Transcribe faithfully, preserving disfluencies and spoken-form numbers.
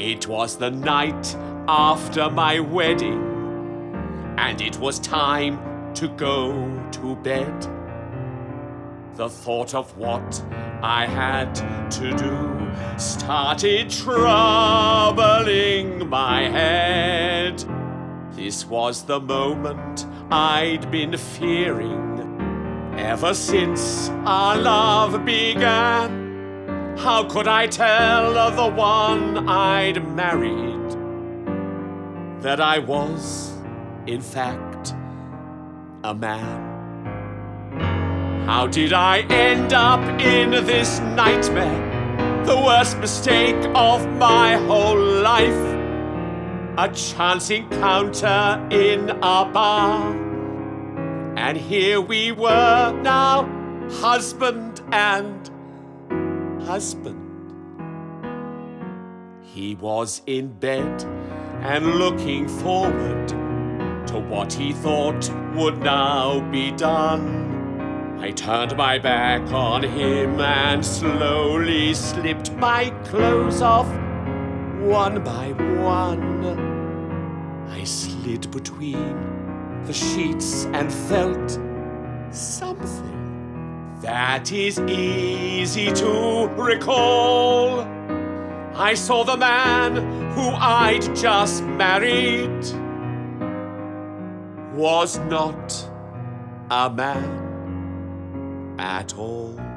It was the night after my wedding, and it was time to go to bed. The thought of what I had to do started troubling my head. This was the moment I'd been fearing ever since our love began. How could I tell the one I'd married that I was, in fact, a man? How did I end up in this nightmare? The worst mistake of my whole life. A chance encounter in a bar, and here we were now, husband and husband. He was in bed and looking forward to what he thought would now be done. I turned my back on him and slowly slipped my clothes off one by one. I slid between the sheets and felt something that is easy to recall. I saw the man who I'd just married was not a man at all.